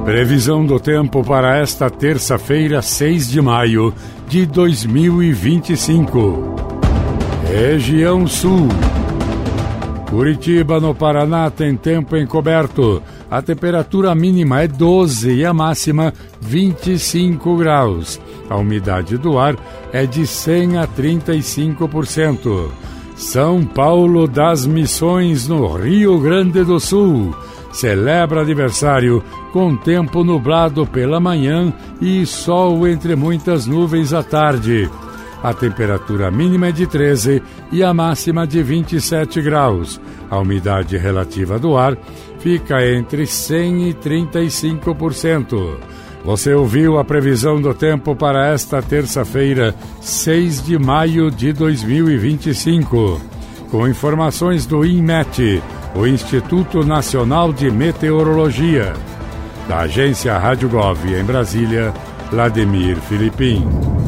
Previsão do tempo para esta terça-feira, 6 de maio de 2025. Região Sul. Curitiba, no Paraná, tem tempo encoberto. A temperatura mínima é 12 e a máxima 25 graus. A umidade do ar é de 100 a 35%. São Paulo das Missões, no Rio Grande do Sul, celebra aniversário com tempo nublado pela manhã e sol entre muitas nuvens à tarde. A temperatura mínima é de 13 e a máxima de 27 graus. A umidade relativa do ar fica entre 100 e 35%. Você ouviu a previsão do tempo para esta terça-feira, 6 de maio de 2025. Com informações do INMET, o Instituto Nacional de Meteorologia. Da agência Rádio Gov em Brasília, Vladimir Filipim.